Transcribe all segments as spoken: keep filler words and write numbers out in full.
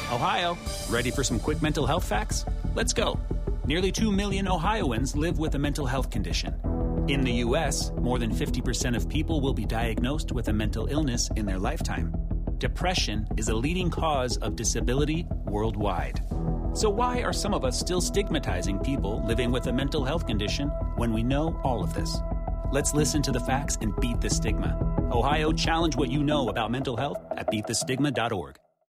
Ohio, ready for some quick mental health facts? Let's go. Nearly two million Ohioans live with a mental health condition. In the U S, more than fifty percent of people will be diagnosed with a mental illness in their lifetime. Depression is a leading cause of disability worldwide. So why are some of us still stigmatizing people living with a mental health condition when we know all of this? Let's listen to the facts and beat the stigma. Ohio, challenge what you know about mental health at beat the stigma dot org.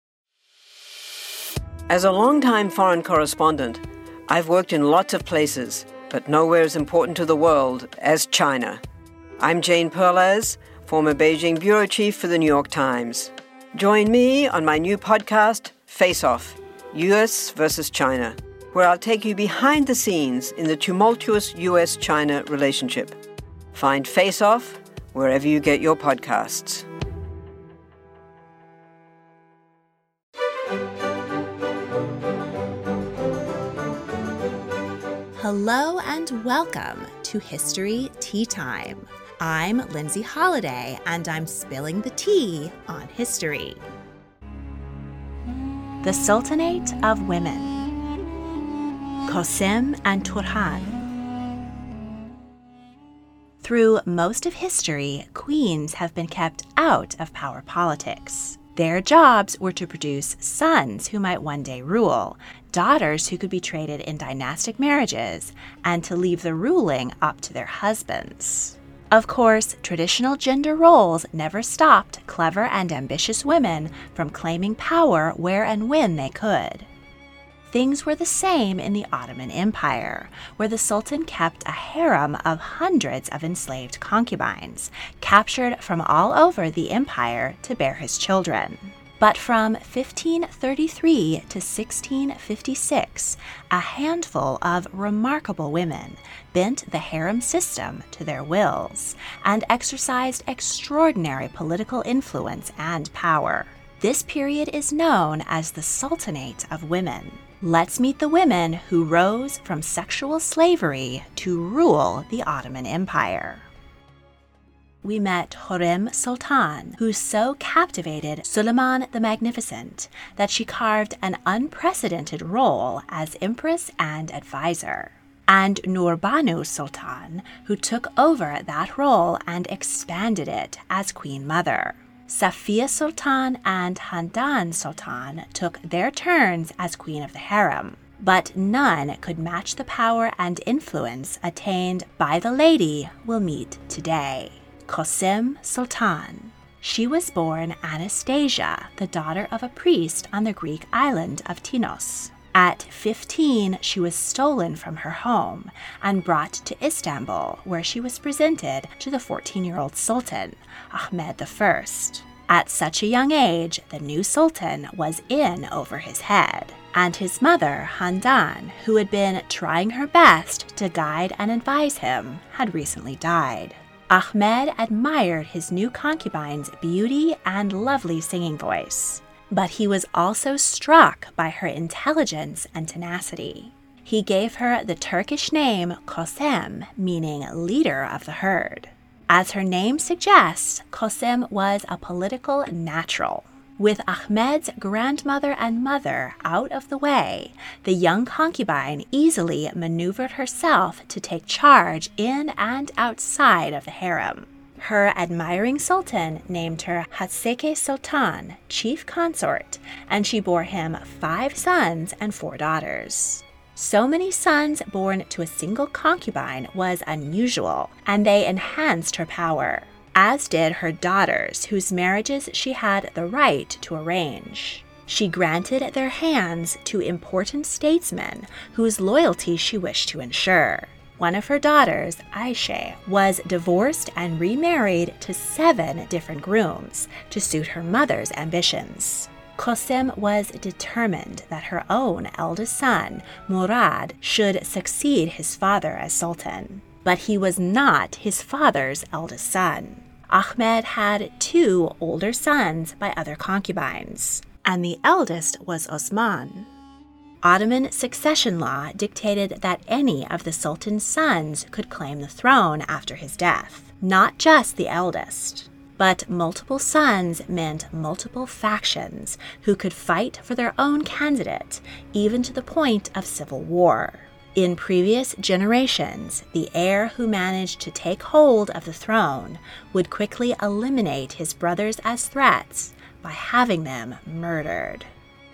As a longtime foreign correspondent, I've worked in lots of places, but nowhere as important to the world as China. I'm Jane Perlez, former Beijing bureau chief for the New York Times. Join me on my new podcast, Face Off, U S versus China, where I'll take you behind the scenes in the tumultuous U S China relationship. Find Face Off wherever you get your podcasts. Hello and welcome to History Tea Time. I'm Lindsay Holiday, and I'm spilling the tea on history. The Sultanate of Women. Qasim and Turhan. Through most of history, queens have been kept out of power politics. Their jobs were to produce sons who might one day rule, daughters who could be traded in dynastic marriages, and to leave the ruling up to their husbands. Of course, traditional gender roles never stopped clever and ambitious women from claiming power where and when they could. Things were the same in the Ottoman Empire, where the Sultan kept a harem of hundreds of enslaved concubines, captured from all over the empire to bear his children. But from fifteen thirty-three to sixteen fifty-six, a handful of remarkable women bent the harem system to their wills and exercised extraordinary political influence and power. This period is known as the Sultanate of Women. Let's meet the women who rose from sexual slavery to rule the Ottoman Empire. We met Hürrem Sultan, who so captivated Suleiman the Magnificent that she carved an unprecedented role as empress and advisor, and Nurbanu Sultan, who took over that role and expanded it as Queen Mother. Safiya Sultan and Handan Sultan took their turns as Queen of the Harem, but none could match the power and influence attained by the lady we'll meet today, Qasim Sultan. She was born Anastasia, the daughter of a priest on the Greek island of Tinos. At fifteen, she was stolen from her home and brought to Istanbul, where she was presented to the fourteen-year-old Sultan, Ahmed the First. At such a young age, the new Sultan was in over his head, and his mother, Handan, who had been trying her best to guide and advise him, had recently died. Ahmed admired his new concubine's beauty and lovely singing voice, but he was also struck by her intelligence and tenacity. He gave her the Turkish name Qasim, meaning leader of the herd. As her name suggests, Qasim was a political natural. With Ahmed's grandmother and mother out of the way, the young concubine easily maneuvered herself to take charge in and outside of the harem. Her admiring sultan named her Hatseke Sultan, chief consort, and she bore him five sons and four daughters. So many sons born to a single concubine was unusual, and they enhanced her power, as did her daughters, whose marriages she had the right to arrange. She granted their hands to important statesmen whose loyalty she wished to ensure. One of her daughters, Aisha, was divorced and remarried to seven different grooms to suit her mother's ambitions. Qasim was determined that her own eldest son, Murad, should succeed his father as sultan. But he was not his father's eldest son. Ahmed had two older sons by other concubines, and the eldest was Osman. Ottoman succession law dictated that any of the sultan's sons could claim the throne after his death, not just the eldest. But multiple sons meant multiple factions who could fight for their own candidate, even to the point of civil war. In previous generations, the heir who managed to take hold of the throne would quickly eliminate his brothers as threats by having them murdered.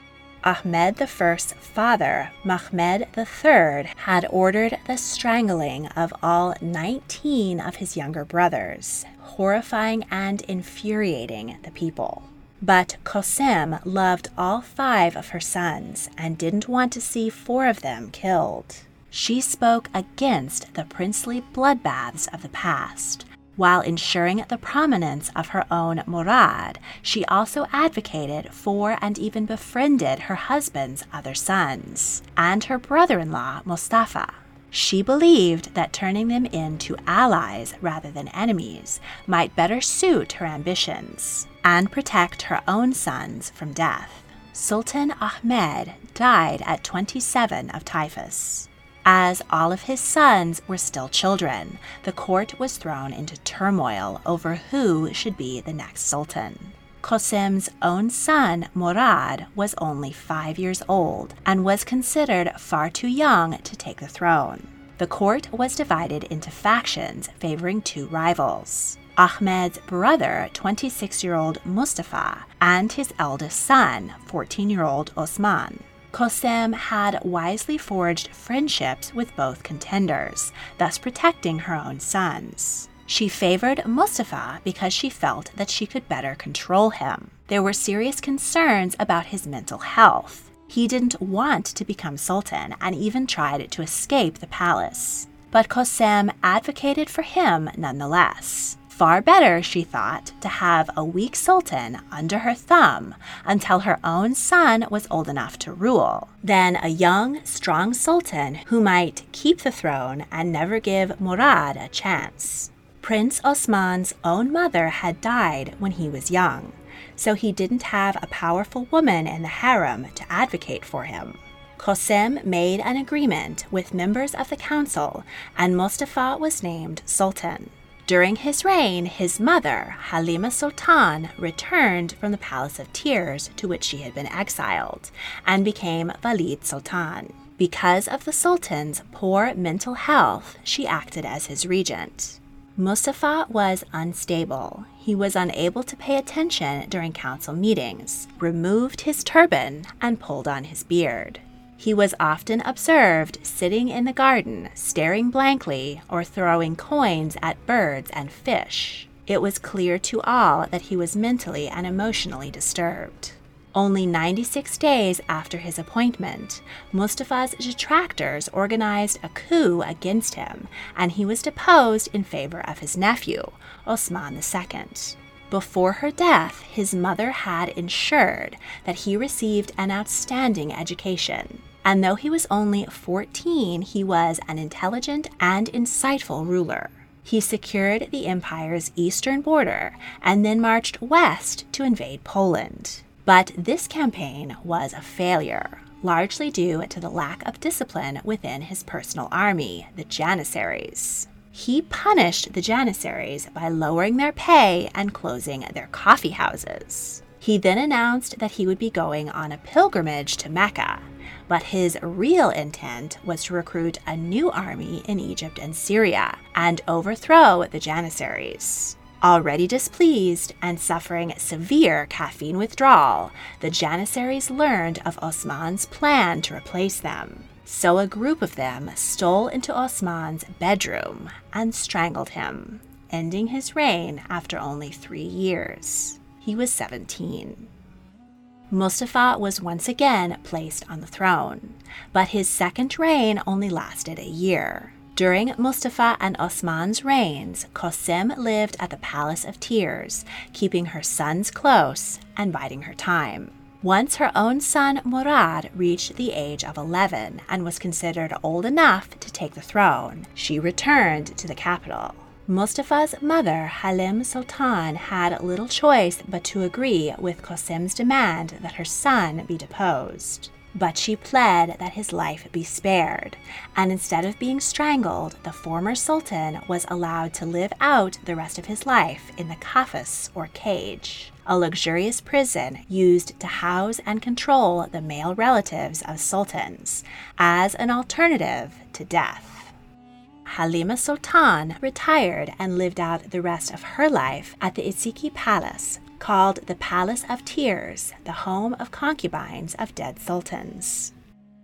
Ahmed the First's father, Mehmed the Third, had ordered the strangling of all nineteen of his younger brothers, horrifying and infuriating the people. But Qasim loved all five of her sons and didn't want to see four of them killed. She spoke against the princely bloodbaths of the past. While ensuring the prominence of her own Murad, she also advocated for and even befriended her husband's other sons and her brother-in-law Mustafa. She believed that turning them into allies rather than enemies might better suit her ambitions and protect her own sons from death. Sultan Ahmed died at twenty-seven of typhus. As all of his sons were still children, the court was thrown into turmoil over who should be the next sultan. Qasim's own son, Murad, was only five years old and was considered far too young to take the throne. The court was divided into factions favoring two rivals: Ahmed's brother, twenty-six-year-old Mustafa, and his eldest son, fourteen-year-old Osman. Qasim had wisely forged friendships with both contenders, thus protecting her own sons. She favored Mustafa because she felt that she could better control him. There were serious concerns about his mental health. He didn't want to become sultan and even tried to escape the palace. But Qasim advocated for him nonetheless. Far better, she thought, to have a weak sultan under her thumb until her own son was old enough to rule, than a young, strong sultan who might keep the throne and never give Murad a chance. Prince Osman's own mother had died when he was young, so he didn't have a powerful woman in the harem to advocate for him. Qasim made an agreement with members of the council, and Mustafa was named sultan. During his reign, his mother, Halima Sultan, returned from the Palace of Tears to which she had been exiled, and became Valid Sultan. Because of the sultan's poor mental health, she acted as his regent. Mustafa was unstable. He was unable to pay attention during council meetings, removed his turban, and pulled on his beard. He was often observed sitting in the garden, staring blankly, or throwing coins at birds and fish. It was clear to all that he was mentally and emotionally disturbed. Only ninety-six days after his appointment, Mustafa's detractors organized a coup against him, and he was deposed in favor of his nephew, Osman the Second. Before her death, his mother had ensured that he received an outstanding education. And though he was only fourteen, he was an intelligent and insightful ruler. He secured the empire's eastern border and then marched west to invade Poland. But this campaign was a failure, largely due to the lack of discipline within his personal army, the Janissaries. He punished the Janissaries by lowering their pay and closing their coffee houses. He then announced that he would be going on a pilgrimage to Mecca, but his real intent was to recruit a new army in Egypt and Syria and overthrow the Janissaries. Already displeased and suffering severe caffeine withdrawal, the Janissaries learned of Osman's plan to replace them. So a group of them stole into Osman's bedroom and strangled him, ending his reign after only three years. He was seventeen. Mustafa was once again placed on the throne, but his second reign only lasted a year. During Mustafa and Osman's reigns, Qasim lived at the Palace of Tears, keeping her sons close and biding her time. Once her own son Murad reached the age of eleven and was considered old enough to take the throne, she returned to the capital. Mustafa's mother, Halim Sultan, had little choice but to agree with Qasim's demand that her son be deposed. But she pled that his life be spared, and instead of being strangled, the former sultan was allowed to live out the rest of his life in the kafes, or cage, a luxurious prison used to house and control the male relatives of sultans, as an alternative to death. Halima Sultan retired and lived out the rest of her life at the Isiki Palace, called the Palace of Tears, the home of concubines of dead sultans.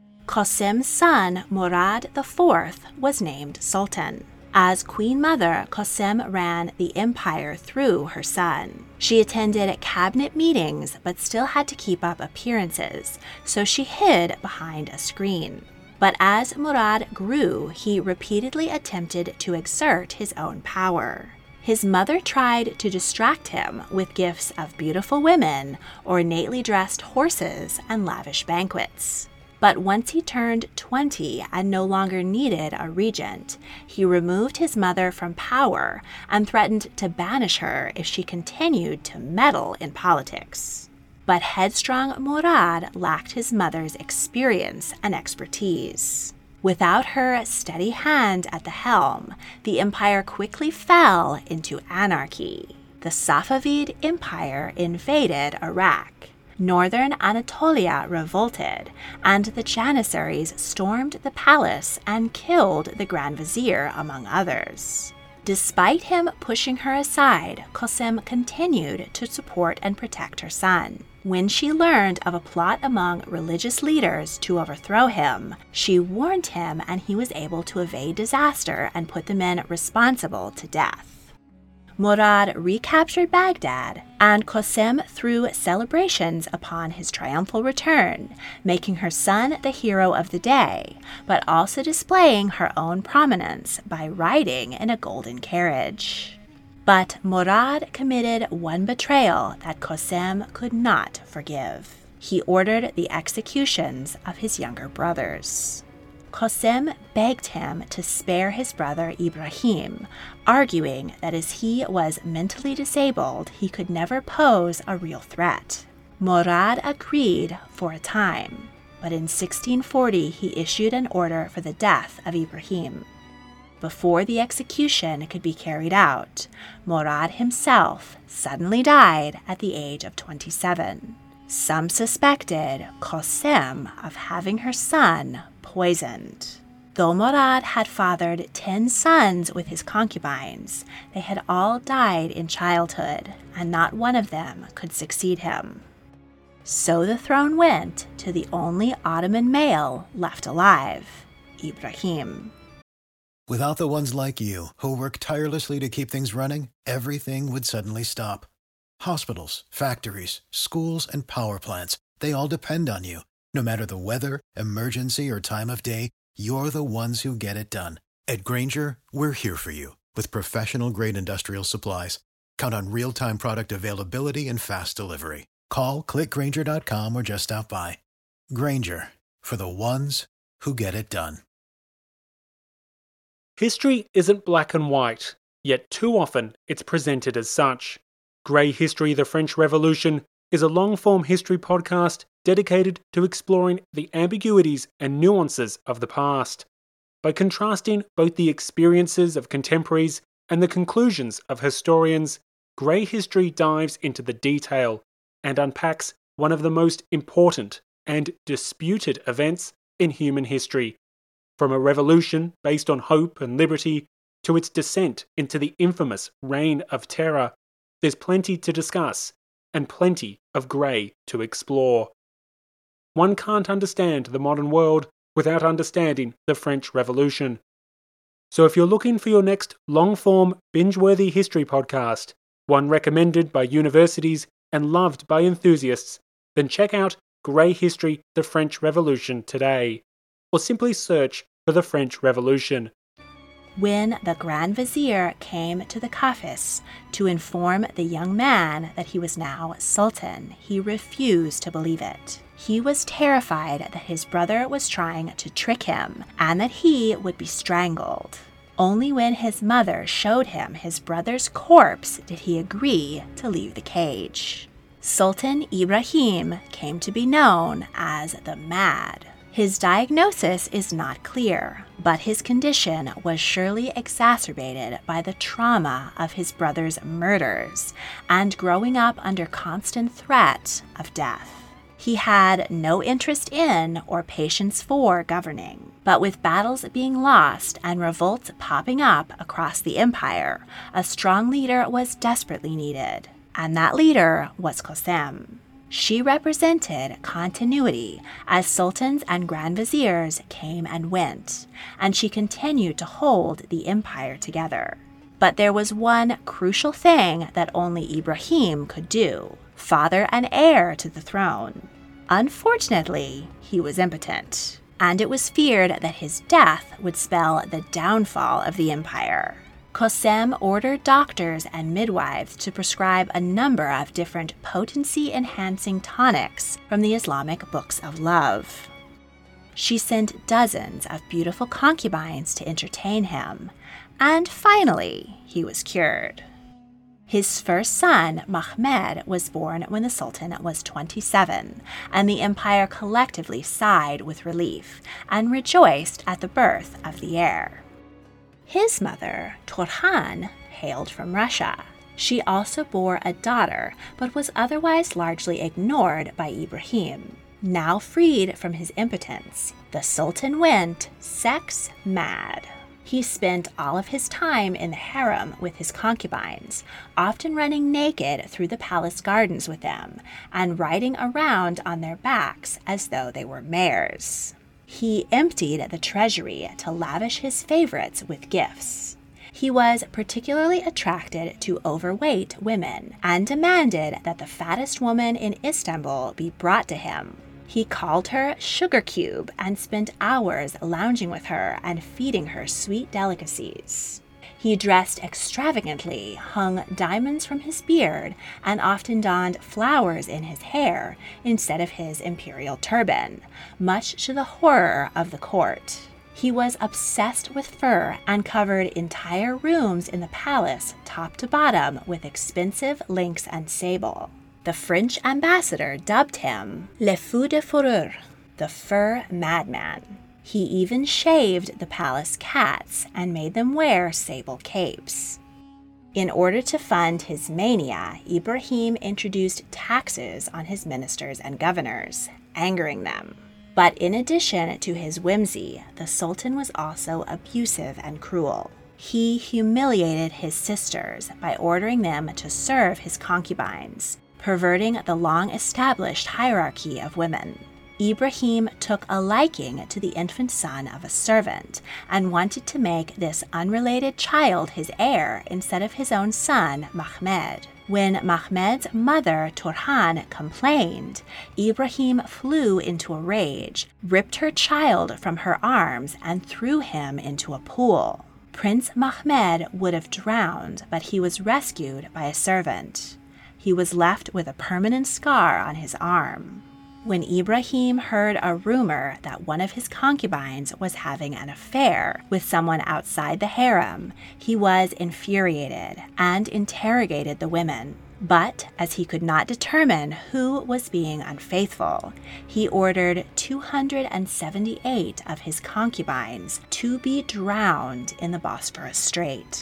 Qasim's son, Murad the Fourth, was named sultan. As Queen Mother, Qasim ran the empire through her son. She attended cabinet meetings but still had to keep up appearances, so she hid behind a screen. But as Murad grew, he repeatedly attempted to exert his own power. His mother tried to distract him with gifts of beautiful women, ornately dressed horses, and lavish banquets. But once he turned twenty and no longer needed a regent, he removed his mother from power and threatened to banish her if she continued to meddle in politics. But headstrong Murad lacked his mother's experience and expertise. Without her steady hand at the helm, the empire quickly fell into anarchy. The Safavid Empire invaded Iraq. Northern Anatolia revolted, and the Janissaries stormed the palace and killed the Grand Vizier, among others. Despite him pushing her aside, Qasim continued to support and protect her son. When she learned of a plot among religious leaders to overthrow him, she warned him, and he was able to evade disaster and put the men responsible to death. Murad recaptured Baghdad, and Qasim threw celebrations upon his triumphal return, making her son the hero of the day, but also displaying her own prominence by riding in a golden carriage. But Murad committed one betrayal that Qasim could not forgive. He ordered the executions of his younger brothers. Qasim begged him to spare his brother Ibrahim, arguing that as he was mentally disabled, he could never pose a real threat. Murad agreed for a time, but in sixteen forty he issued an order for the death of Ibrahim. Before the execution could be carried out, Murad himself suddenly died at the age of twenty-seven. Some suspected Qasim of having her son poisoned. Though Murad had fathered ten sons with his concubines, they had all died in childhood, and not one of them could succeed him. So the throne went to the only Ottoman male left alive, Ibrahim. Without the ones like you, who work tirelessly to keep things running, everything would suddenly stop. Hospitals, factories, schools, and power plants, they all depend on you. No matter the weather, emergency, or time of day, you're the ones who get it done. At Grainger, we're here for you with professional-grade industrial supplies. Count on real-time product availability and fast delivery. Call, click Grainger dot com, or just stop by. Grainger, for the ones who get it done. History isn't black and white, yet too often it's presented as such. Grey History: The French Revolution is a long-form history podcast dedicated to exploring the ambiguities and nuances of the past. By contrasting both the experiences of contemporaries and the conclusions of historians, Grey History dives into the detail and unpacks one of the most important and disputed events in human history. From a revolution based on hope and liberty to its descent into the infamous Reign of Terror, there's plenty to discuss and plenty of grey to explore. One can't understand the modern world without understanding the French Revolution. So if you're looking for your next long-form, binge-worthy history podcast, one recommended by universities and loved by enthusiasts, then check out Grey History: The French Revolution today, or simply search for the French Revolution. When the Grand Vizier came to the Kafis to inform the young man that he was now Sultan, he refused to believe it. He was terrified that his brother was trying to trick him and that he would be strangled. Only when his mother showed him his brother's corpse did he agree to leave the cage. Sultan Ibrahim came to be known as the Mad. His diagnosis is not clear, but his condition was surely exacerbated by the trauma of his brother's murders and growing up under constant threat of death. He had no interest in or patience for governing, but with battles being lost and revolts popping up across the empire, a strong leader was desperately needed, and that leader was Qasim. She represented continuity as sultans and grand viziers came and went, and she continued to hold the empire together. But there was one crucial thing that only Ibrahim could do: father and heir to the throne. Unfortunately, he was impotent, and it was feared that his death would spell the downfall of the empire. Qasim ordered doctors and midwives to prescribe a number of different potency-enhancing tonics from the Islamic books of love. She sent dozens of beautiful concubines to entertain him, and finally, he was cured. His first son, Mahmed, was born when the Sultan was twenty-seven, and the empire collectively sighed with relief and rejoiced at the birth of the heir. His mother, Turhan, hailed from Russia. She also bore a daughter, but was otherwise largely ignored by Ibrahim. Now freed from his impotence, the Sultan went sex mad. He spent all of his time in the harem with his concubines, often running naked through the palace gardens with them, and riding around on their backs as though they were mares. He emptied the treasury to lavish his favorites with gifts. He was particularly attracted to overweight women and demanded that the fattest woman in Istanbul be brought to him. He called her Sugar Cube and spent hours lounging with her and feeding her sweet delicacies. He dressed extravagantly, hung diamonds from his beard, and often donned flowers in his hair instead of his imperial turban, much to the horror of the court. He was obsessed with fur and covered entire rooms in the palace, top to bottom, with expensive lynx and sable. The French ambassador dubbed him Le Fou de Fourrure, the fur madman. He even shaved the palace cats and made them wear sable capes. In order to fund his mania, Ibrahim introduced taxes on his ministers and governors, angering them. But in addition to his whimsy, the Sultan was also abusive and cruel. He humiliated his sisters by ordering them to serve his concubines, perverting the long-established hierarchy of women. Ibrahim took a liking to the infant son of a servant and wanted to make this unrelated child his heir instead of his own son, Mahmed. When Mahmed's mother, Turhan, complained, Ibrahim flew into a rage, ripped her child from her arms, and threw him into a pool. Prince Mahmed would have drowned, but he was rescued by a servant. He was left with a permanent scar on his arm. When Ibrahim heard a rumor that one of his concubines was having an affair with someone outside the harem, he was infuriated and interrogated the women. But as he could not determine who was being unfaithful, he ordered two hundred seventy-eight of his concubines to be drowned in the Bosphorus Strait.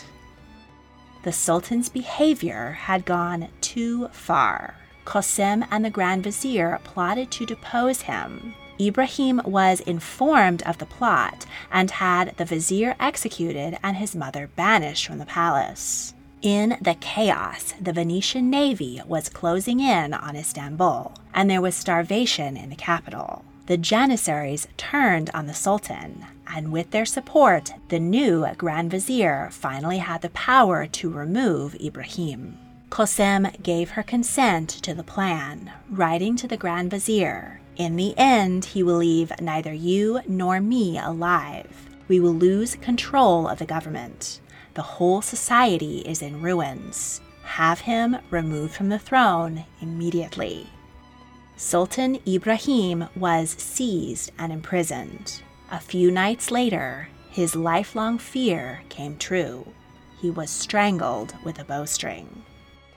The Sultan's behavior had gone too far. Qasim and the Grand Vizier plotted to depose him. Ibrahim was informed of the plot and had the vizier executed and his mother banished from the palace. In the chaos, the Venetian navy was closing in on Istanbul, and there was starvation in the capital. The Janissaries turned on the Sultan, and with their support, the new Grand Vizier finally had the power to remove Ibrahim. Qasim gave her consent to the plan, writing to the Grand Vizier, "In the end, he will leave neither you nor me alive. We will lose control of the government. The whole society is in ruins. Have him removed from the throne immediately." Sultan Ibrahim was seized and imprisoned. A few nights later, his lifelong fear came true. He was strangled with a bowstring.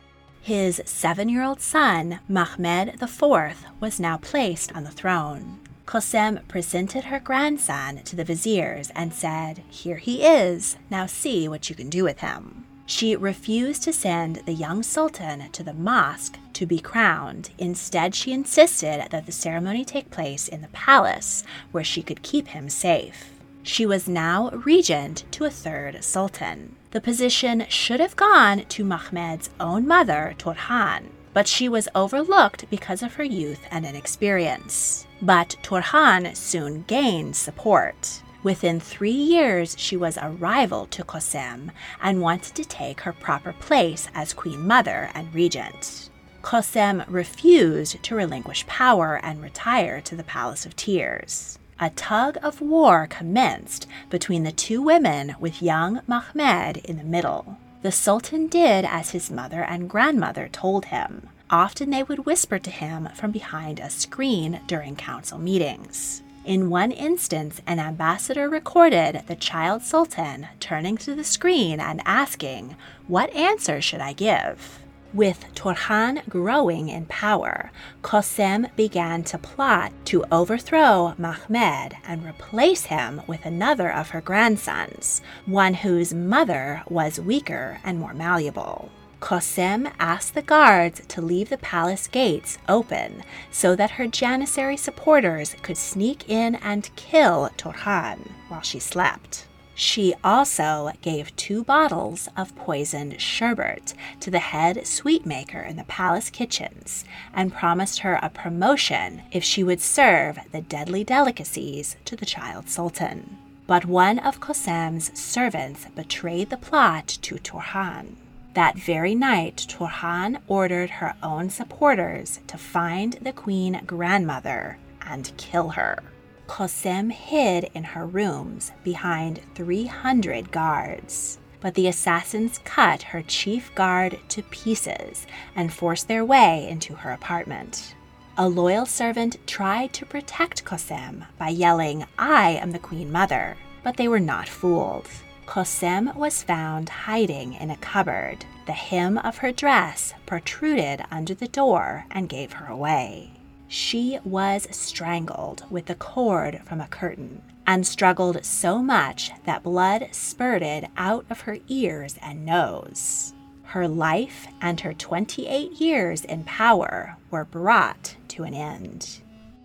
His seven-year-old son, Mahmed the Fourth, was now placed on the throne. Qasim presented her grandson to the viziers and said, "Here he is, now see what you can do with him." She refused to send the young sultan to the mosque to be crowned. Instead, she insisted that the ceremony take place in the palace, where she could keep him safe. She was now regent to a third sultan. The position should have gone to Mahmed's own mother, Turhan, but she was overlooked because of her youth and inexperience. But Turhan soon gained support. Within three years, she was a rival to Qasim and wanted to take her proper place as queen mother and regent. Qasim refused to relinquish power and retire to the Palace of Tears. A tug of war commenced between the two women, with young Mahmed in the middle. The Sultan did as his mother and grandmother told him. Often they would whisper to him from behind a screen during council meetings. In one instance, an ambassador recorded the child sultan turning to the screen and asking, "What answer should I give?" With Turhan growing in power, Qasim began to plot to overthrow Mahmed and replace him with another of her grandsons, one whose mother was weaker and more malleable. Qasim asked the guards to leave the palace gates open so that her Janissary supporters could sneak in and kill Turhan while she slept. She also gave two bottles of poisoned sherbet to the head sweetmaker in the palace kitchens and promised her a promotion if she would serve the deadly delicacies to the child sultan. But one of Qasim's servants betrayed the plot to Turhan. That very night, Turhan ordered her own supporters to find the queen grandmother and kill her. Qasim hid in her rooms behind three hundred guards, but the assassins cut her chief guard to pieces and forced their way into her apartment. A loyal servant tried to protect Qasim by yelling, "I am the queen mother," but they were not fooled. Qasim was found hiding in a cupboard. The hem of her dress protruded under the door and gave her away. She was strangled with a cord from a curtain and struggled so much that blood spurted out of her ears and nose. Her life and her twenty-eight years in power were brought to an end.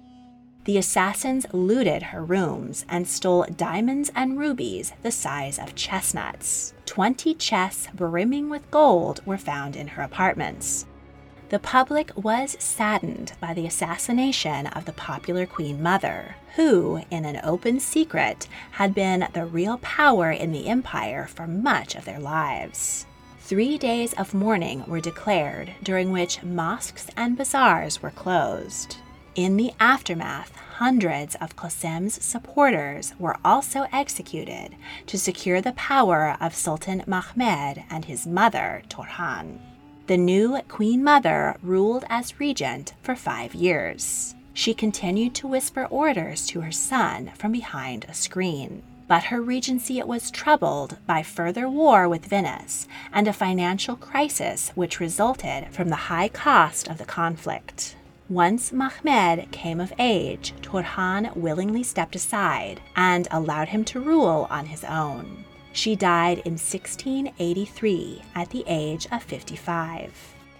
The assassins looted her rooms and stole diamonds and rubies the size of chestnuts. Twenty chests brimming with gold were found in her apartments. The public was saddened by the assassination of the popular Queen Mother, who, in an open secret, had been the real power in the empire for much of their lives. Three days of mourning were declared, during which mosques and bazaars were closed. In the aftermath, hundreds of Qasim's supporters were also executed to secure the power of Sultan Mahmed and his mother, Turhan. The new Queen Mother ruled as regent for five years. She continued to whisper orders to her son from behind a screen. But her regency was troubled by further war with Venice and a financial crisis which resulted from the high cost of the conflict. Once Mahmed came of age, Turhan willingly stepped aside and allowed him to rule on his own. She died in sixteen eighty-three at the age of fifty-five.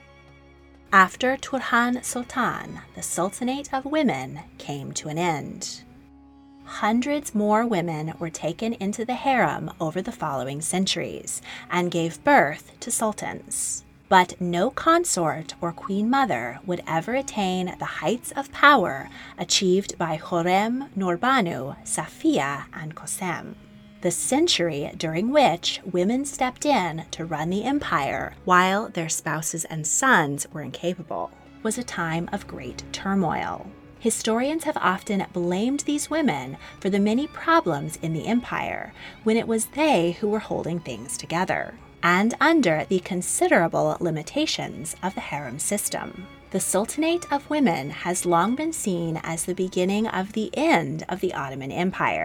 After Turhan Sultan, the Sultanate of Women came to an end. Hundreds more women were taken into the harem over the following centuries and gave birth to sultans. But no consort or queen mother would ever attain the heights of power achieved by Khorem, Nurbanu, Safiya, and Qasim. The century during which women stepped in to run the empire while their spouses and sons were incapable was a time of great turmoil. Historians have often blamed these women for the many problems in the empire when it was they who were holding things together, and under the considerable limitations of the harem system. The Sultanate of Women has long been seen as the beginning of the end of the Ottoman Empire.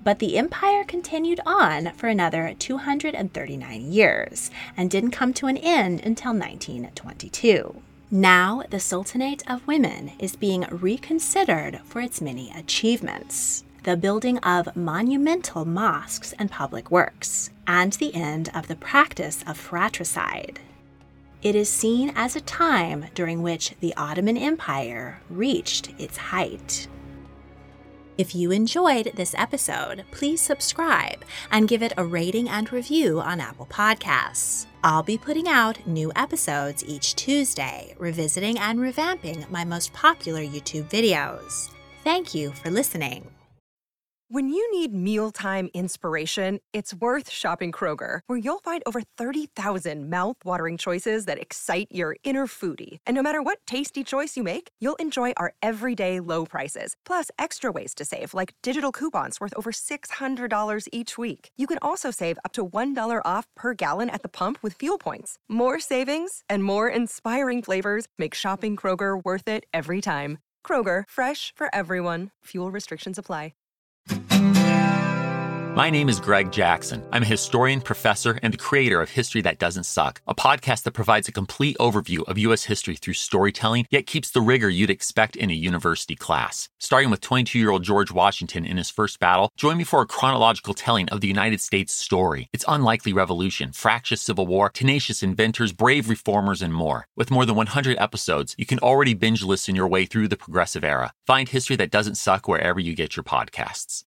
But the empire continued on for another two hundred thirty-nine years and didn't come to an end until nineteen twenty-two. Now, the Sultanate of Women is being reconsidered for its many achievements: the building of monumental mosques and public works, and the end of the practice of fratricide. It is seen as a time during which the Ottoman Empire reached its height. If you enjoyed this episode, please subscribe and give it a rating and review on Apple Podcasts. I'll be putting out new episodes each Tuesday, revisiting and revamping my most popular YouTube videos. Thank you for listening. When you need mealtime inspiration, it's worth shopping Kroger, where you'll find over thirty thousand mouth-watering choices that excite your inner foodie. And no matter what tasty choice you make, you'll enjoy our everyday low prices, plus extra ways to save, like digital coupons worth over six hundred dollars each week. You can also save up to one dollar off per gallon at the pump with fuel points. More savings and more inspiring flavors make shopping Kroger worth it every time. Kroger, fresh for everyone. Fuel restrictions apply. My name is Greg Jackson. I'm a historian, professor, and the creator of History That Doesn't Suck, a podcast that provides a complete overview of U S history through storytelling, yet keeps the rigor you'd expect in a university class. Starting with twenty-two-year-old George Washington in his first battle, join me for a chronological telling of the United States story, its unlikely revolution, fractious civil war, tenacious inventors, brave reformers, and more. With more than one hundred episodes, you can already binge listen your way through the progressive era. Find History That Doesn't Suck wherever you get your podcasts.